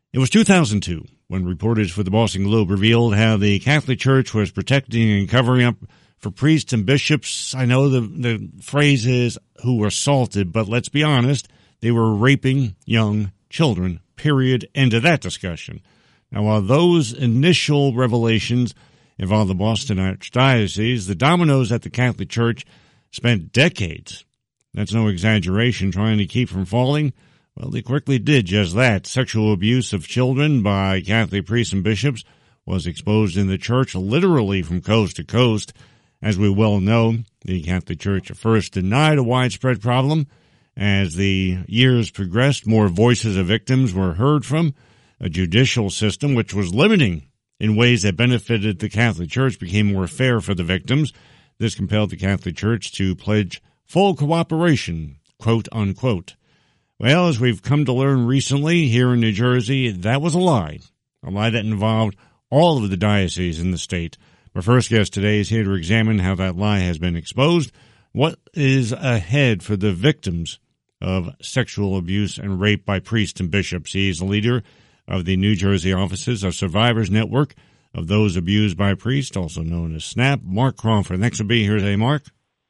It was 2002 when reporters for the Boston Globe revealed how the Catholic Church was protecting and covering up for priests and bishops. I know the phrase is who were assaulted, but let's be honest, they were raping young children, period. End of that discussion. Now, while those initial revelations involved the Boston Archdiocese, the dominoes at the Catholic Church spent decades, that's no exaggeration, trying to keep from falling. Well, they quickly did just that. Sexual abuse of children by Catholic priests and bishops was exposed in the church literally from coast to coast. As we well know, the Catholic Church at first denied a widespread problem. As the years progressed, more voices of victims were heard from. A judicial system which was limiting in ways that benefited the Catholic Church became more fair for the victims. This compelled the Catholic Church to pledge full cooperation, quote unquote. Well, as we've come to learn recently here in New Jersey, that was a lie that involved all of the dioceses in the state. Our first guest today is here to examine how that lie has been exposed, what is ahead for the victims of sexual abuse and rape by priests and bishops. He is the leader of the New Jersey offices of Survivors Network of Those Abused by Priests, also known as SNAP. Mark Crawford. Thanks for being here today, Mark.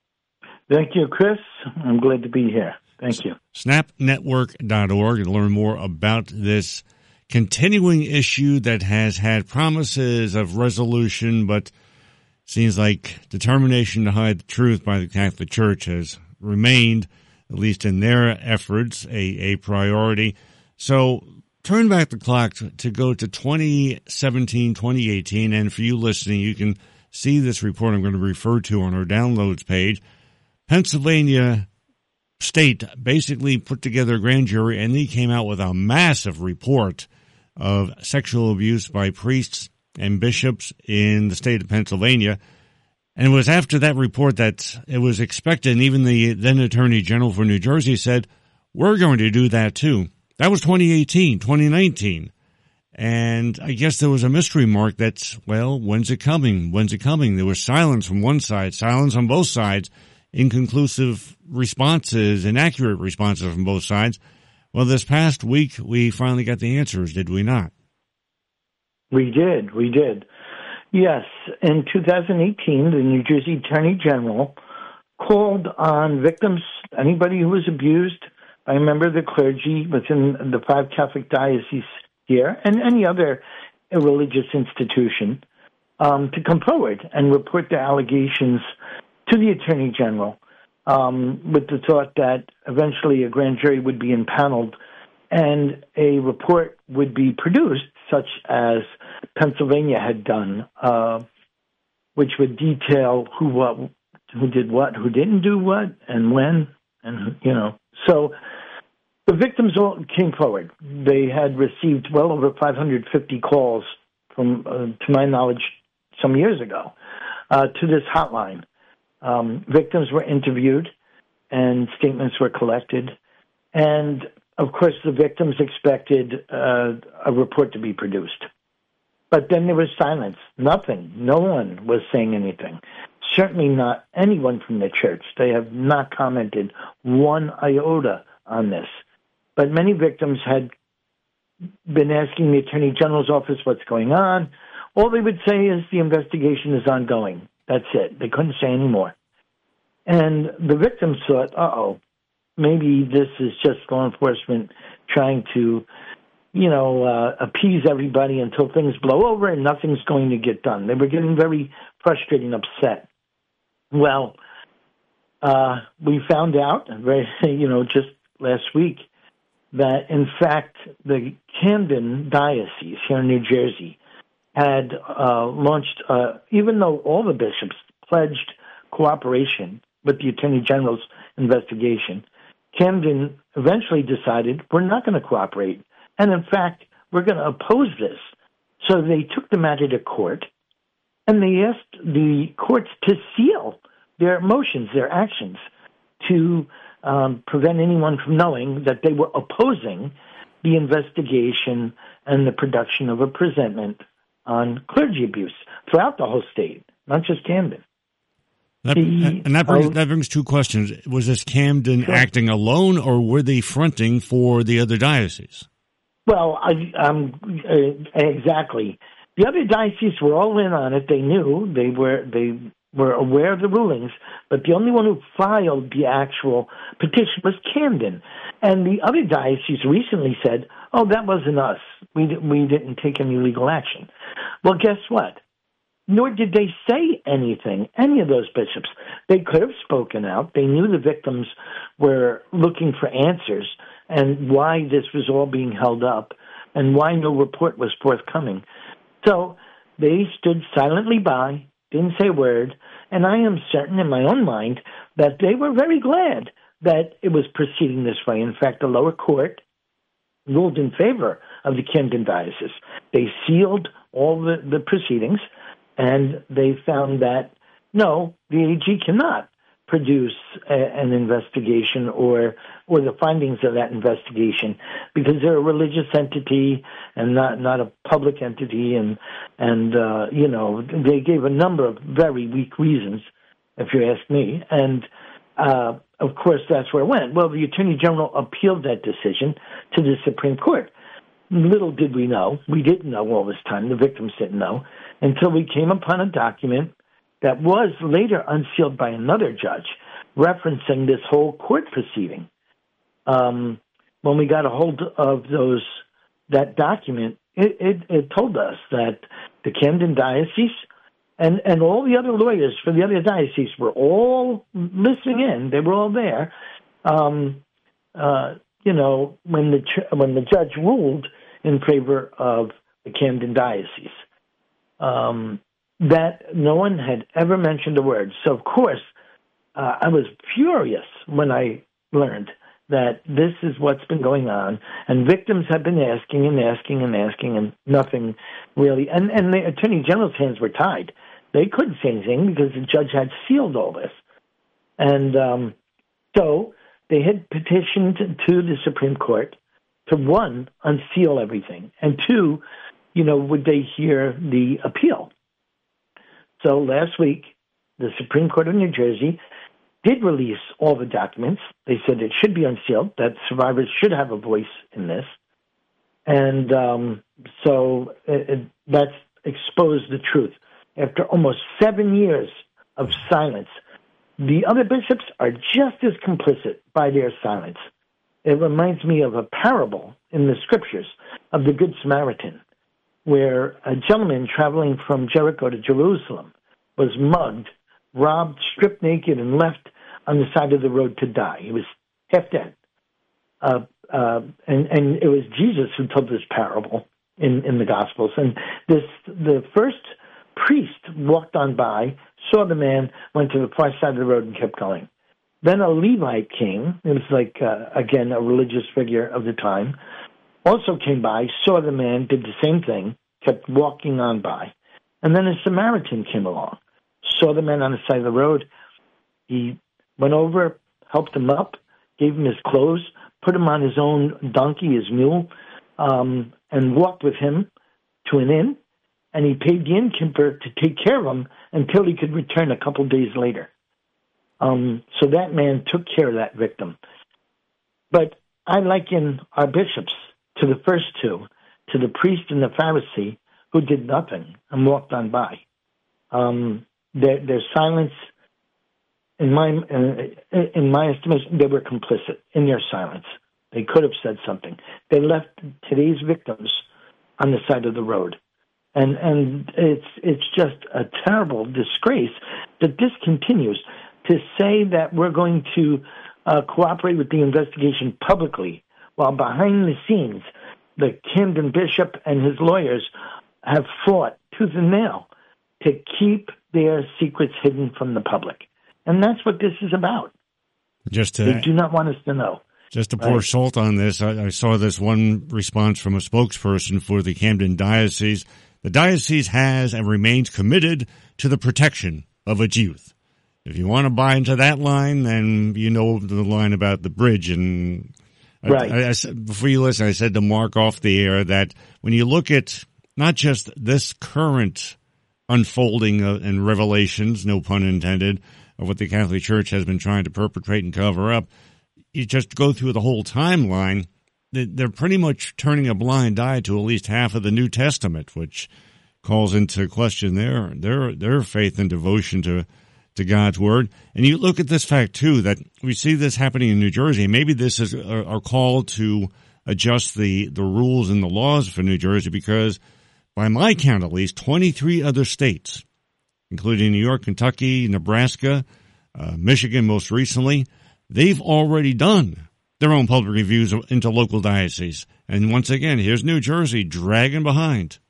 Thank you, Chris. I'm glad to be here. Thank you. SNAPnetwork.org to learn more about this continuing issue that has had promises of resolution, but seems like determination to hide the truth by the Catholic Church has remained, at least in their efforts, a priority. So turn back the clock to go to 2017, 2018, and for you listening, you can see this report I'm going to refer to on our downloads page. Pennsylvania State basically put together a grand jury, and they came out with a massive report of sexual abuse by priests and bishops in the state of Pennsylvania. And it was after that report that it was expected, and even the then Attorney General for New Jersey said, we're going to do that too. That was 2018, 2019. And I guess there was a mystery mark that's, well, when's it coming? When's it coming? There was silence from one side, silence on both sides, inconclusive responses, inaccurate responses from both sides. Well, this past week, we finally got the answers, did we not? We did. Yes. In 2018, the New Jersey Attorney General called on victims, anybody who was abused by a member of the clergy within the 5 Catholic dioceses here and any other religious institution, to come forward and report their allegations to the Attorney General, with the thought that eventually a grand jury would be impaneled and a report would be produced, such as Pennsylvania had done, which would detail who did what, who didn't do what, and when, and So the victims all came forward. They had received well over 550 calls from, to my knowledge, some years ago, to this hotline. Victims were interviewed and statements were collected. And, of course, the victims expected a report to be produced. But then there was silence. Nothing. No one was saying anything. Certainly not anyone from the church. They have not commented one iota on this. But many victims had been asking the Attorney General's office what's going on. All they would say is the investigation is ongoing. That's it. They couldn't say any more. And the victims thought, maybe this is just law enforcement trying to, appease everybody until things blow over and nothing's going to get done. They were getting very frustrated and upset. Well, we found out, just last week, that in fact the Camden Diocese here in New Jersey had launched, even though all the bishops pledged cooperation with the Attorney General's investigation, Camden eventually decided we're not going to cooperate. And in fact, we're going to oppose this. So they took the matter to court, and they asked the courts to seal their motions, their actions, to prevent anyone from knowing that they were opposing the investigation and the production of a presentment on clergy abuse throughout the whole state, not just Camden. That brings two questions. Was this Camden acting alone, or were they fronting for the other dioceses? Well, exactly. The other dioceses were all in on it. They knew they were aware of the rulings, but the only one who filed the actual petition was Camden, and the other dioceses recently said, "Oh, that wasn't us. We didn't take any legal action." Well, guess what? Nor did they say anything. Any of those bishops, they could have spoken out. They knew the victims were looking for answers and why this was all being held up and why no report was forthcoming. So they stood silently by, didn't say a word, and I am certain in my own mind that they were very glad that it was proceeding this way. In fact, the lower court ruled in favor of the Camden Diocese. They sealed all the proceedings, and they found that, no, the AG cannot produce an investigation or the findings of that investigation because they're a religious entity and not a public entity, and they gave a number of very weak reasons, if you ask me, and of course that's where it went. Well, the Attorney General appealed that decision to the Supreme Court. Little did we know, we didn't know all this time, the victims didn't know, until we came upon a document that was later unsealed by another judge, referencing this whole court proceeding. When we got a hold of that document, it told us that the Camden Diocese and all the other lawyers for the other dioceses were all listening in. They were all there. When the judge ruled in favor of the Camden Diocese. That no one had ever mentioned a word. So, of course, I was furious when I learned that this is what's been going on, and victims have been asking and asking and asking, and nothing really. And the Attorney General's hands were tied. They couldn't say anything because the judge had sealed all this. And so they had petitioned to the Supreme Court to, one, unseal everything, and two, would they hear the appeal? So last week, the Supreme Court of New Jersey did release all the documents. They said it should be unsealed, that survivors should have a voice in this. And so that's exposed the truth. After almost 7 years of silence, the other bishops are just as complicit by their silence. It reminds me of a parable in the scriptures of the Good Samaritan, where a gentleman traveling from Jericho to Jerusalem was mugged, robbed, stripped naked, and left on the side of the road to die. He was half dead. And it was Jesus who told this parable in the Gospels. And the first priest walked on by, saw the man, went to the far side of the road, and kept going. Then a Levite king, it was like, again, a religious figure of the time, also came by, saw the man, did the same thing, kept walking on by. And then a Samaritan came along, saw the man on the side of the road. He went over, helped him up, gave him his clothes, put him on his own donkey, his mule, and walked with him to an inn. And he paid the innkeeper to take care of him until he could return a couple days later. So that man took care of that victim. But I liken our bishops to the first two, to the priest and the Pharisee who did nothing and walked on by. Their silence, in my estimation, they were complicit in their silence. They could have said something. They left today's victims on the side of the road. And it's just a terrible disgrace that this continues. To say that we're going to cooperate with the investigation publicly, while behind the scenes, the Camden bishop and his lawyers have fought tooth and nail to keep their secrets hidden from the public. And that's what this is about. They do not want us to know. Just to pour salt on this, I saw this one response from a spokesperson for the Camden Diocese. The diocese has and remains committed to the protection of its youth. If you want to buy into that line, then you know the line about the bridge. And I before you listen, I said to Mark off the air that when you look at not just this current unfolding and revelations, no pun intended, of what the Catholic Church has been trying to perpetrate and cover up, you just go through the whole timeline, they're pretty much turning a blind eye to at least half of the New Testament, which calls into question their faith and devotion to God's word. And you look at this fact too, that we see this happening in New Jersey. Maybe this is our call to adjust the rules and the laws for New Jersey, because by my count at least 23 other states, including New York, Kentucky, Nebraska, Michigan most recently, they've already done their own public reviews into local dioceses. And once again, here's New Jersey dragging behind.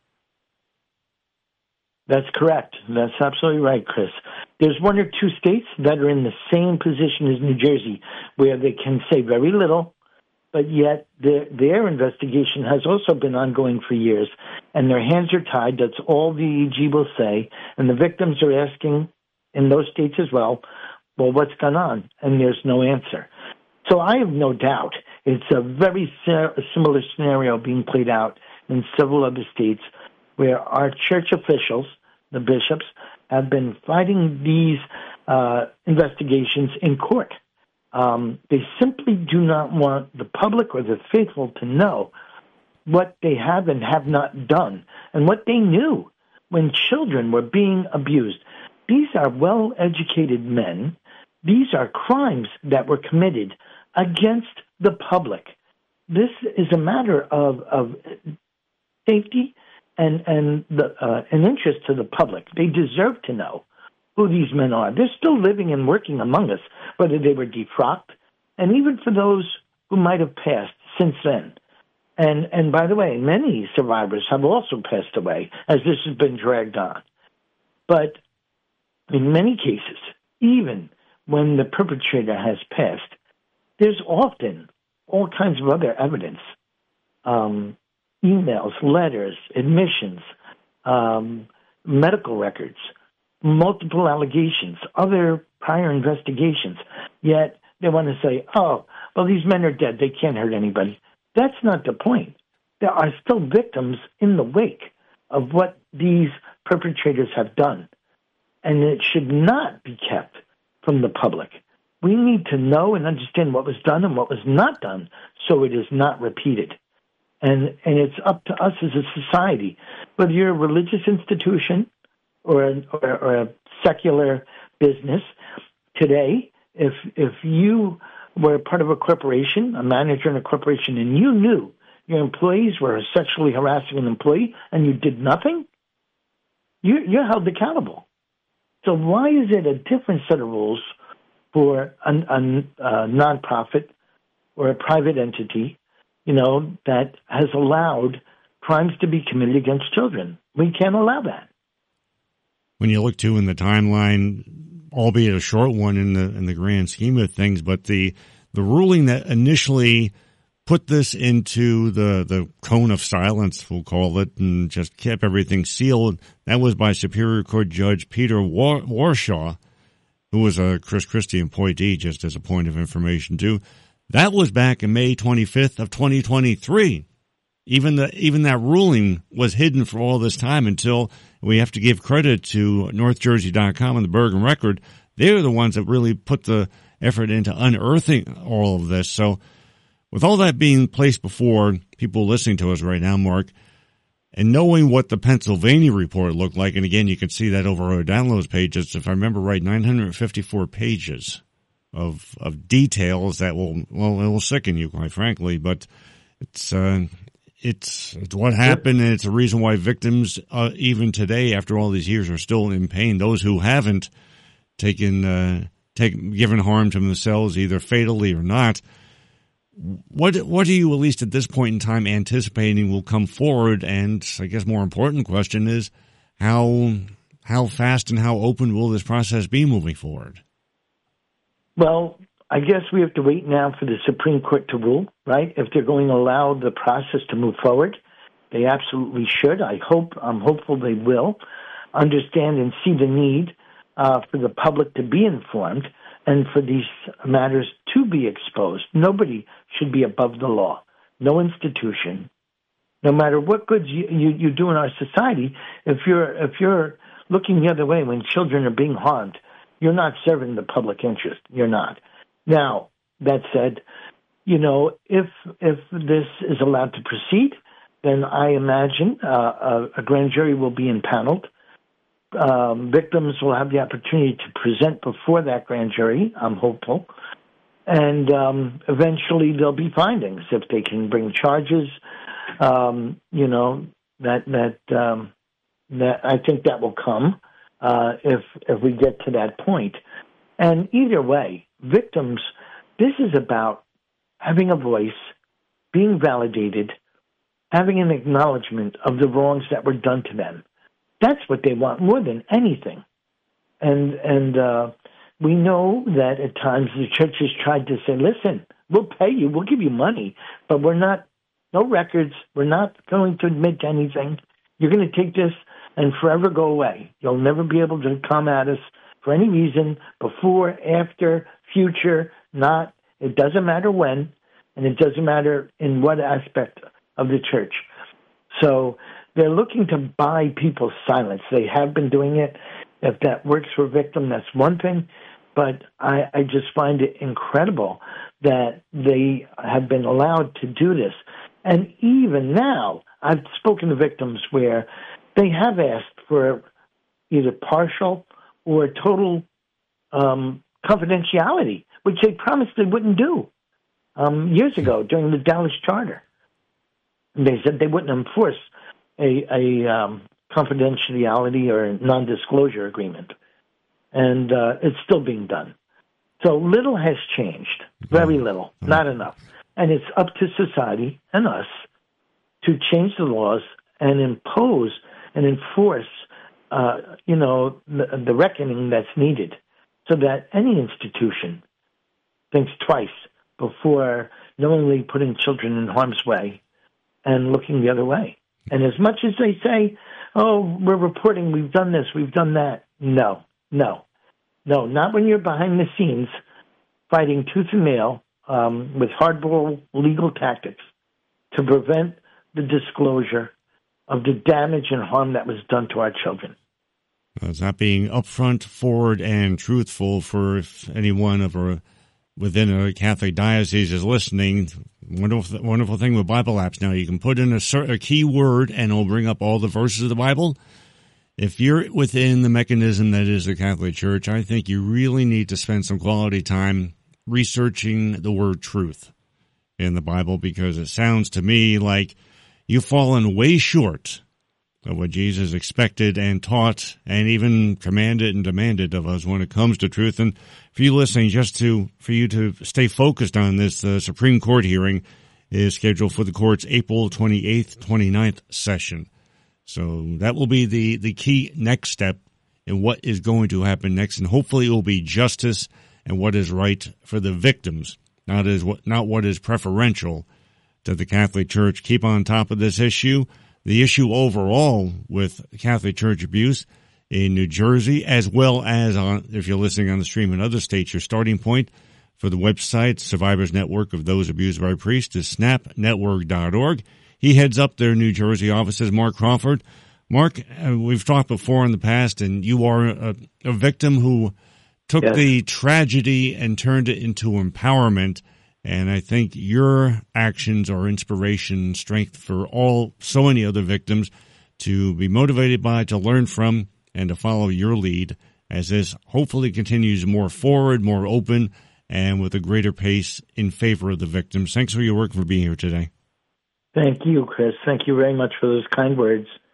That's correct. That's absolutely right, Chris. There's one or two states that are in the same position as New Jersey, where they can say very little, but yet their investigation has also been ongoing for years, and their hands are tied. That's all the EEG will say, and the victims are asking in those states as well, well, what's gone on? And there's no answer. So I have no doubt it's a very similar scenario being played out in several other states where our church officials, the bishops, have been fighting these investigations in court. They simply do not want the public or the faithful to know what they have and have not done and what they knew when children were being abused. These are well-educated men. These are crimes that were committed against the public. This is a matter of safety and an interest to the public. They deserve to know who these men are. They're still living and working among us, whether they were defrocked, and even for those who might have passed since then. And by the way, many survivors have also passed away as this has been dragged on. But in many cases, even when the perpetrator has passed, there's often all kinds of other evidence, emails, letters, admissions, medical records, multiple allegations, other prior investigations. Yet they want to say, oh, well, these men are dead. They can't hurt anybody. That's not the point. There are still victims in the wake of what these perpetrators have done. And it should not be kept from the public. We need to know and understand what was done and what was not done so it is not repeated. And it's up to us as a society, whether you're a religious institution or a secular business. Today, if you were part of a corporation, a manager in a corporation, and you knew your employees were sexually harassing an employee and you did nothing, you're held accountable. So why is it a different set of rules for a nonprofit or a private entity, that has allowed crimes to be committed against children? We can't allow that. When you look too in the timeline, albeit a short one in the grand scheme of things, but the ruling that initially put this into the cone of silence, we'll call it, and just kept everything sealed, that was by Superior Court Judge Peter Warshaw, who was a Chris Christie appointee, just as a point of information too. That was back in May 25th of 2023. Even that ruling was hidden for all this time until we have to give credit to NorthJersey.com and the Bergen Record. They're the ones that really put the effort into unearthing all of this. So with all that being placed before people listening to us right now, Mark, and knowing what the Pennsylvania report looked like, and again, you can see that over our downloads pages, if I remember right, 954 pages of details that it will sicken you, quite frankly, but it's what happened, and it's a reason why victims, even today, after all these years, are still in pain. Those who haven't given harm to themselves, either fatally or not. What are you, at least at this point in time, anticipating will come forward? And I guess more important question is how fast and how open will this process be moving forward? Well, I guess we have to wait now for the Supreme Court to rule, right? If they're going to allow the process to move forward, they absolutely should. I'm hopeful they will understand and see the need for the public to be informed and for these matters to be exposed. Nobody should be above the law. No institution, no matter what good you do in our society. If you're looking the other way when children are being harmed, you're not serving the public interest. You're not. Now, that said, if this is allowed to proceed, then I imagine a grand jury will be impaneled. Victims will have the opportunity to present before that grand jury, I'm hopeful. And eventually there'll be findings if they can bring charges. That I think that will come if we get to that point. And either way, victims, this is about having a voice, being validated, having an acknowledgement of the wrongs that were done to them. That's what they want more than anything. And we know that at times the church has tried to say, listen, we'll pay you, we'll give you money, but no records, we're not going to admit to anything. You're going to take this and forever go away. You'll never be able to come at us for any reason, before, after, future, not. It doesn't matter when, and it doesn't matter in what aspect of the church. So they're looking to buy people's silence. They have been doing it. If that works for a victim, that's one thing. But I just find it incredible that they have been allowed to do this. And even now, I've spoken to victims where they have asked for either partial or total confidentiality, which they promised they wouldn't do years ago during the Dallas Charter. And they said they wouldn't enforce a confidentiality or non-disclosure agreement. And it's still being done. So little has changed, very little, not enough. And it's up to society and us to change the laws and impose and enforce, the reckoning that's needed so that any institution thinks twice before knowingly putting children in harm's way and looking the other way. And as much as they say, oh, we're reporting, we've done this, we've done that, no, not when you're behind the scenes fighting tooth and nail with hardball legal tactics to prevent the disclosure of the damage and harm that was done to our children. It's not being upfront, forward, and truthful. For if anyone within a Catholic diocese is listening, wonderful thing with Bible apps now, you can put in a key word and it'll bring up all the verses of the Bible. If you're within the mechanism that is the Catholic Church, I think you really need to spend some quality time researching the word truth in the Bible, because it sounds to me like you've fallen way short of what Jesus expected and taught and even commanded and demanded of us when it comes to truth. And for you listening, for you to stay focused on this, the Supreme Court hearing is scheduled for the court's April 28th, 29th session. So that will be the key next step in what is going to happen next. And hopefully it will be justice and what is right for the victims, not what is preferential to the Catholic Church. Keep on top of this issue. The issue overall with Catholic Church abuse in New Jersey, as well as if you're listening on the stream in other states, your starting point for the website, Survivors Network of Those Abused by Priests, is snapnetwork.org. He heads up their New Jersey offices, Mark Crawford. Mark, we've talked before in the past, and you are a victim who took the tragedy and turned it into empowerment. And I think your actions are inspiration, strength for so many other victims to be motivated by, to learn from, and to follow your lead as this hopefully continues more forward, more open, and with a greater pace in favor of the victims. Thanks for your work, for being here today. Thank you, Chris. Thank you very much for those kind words.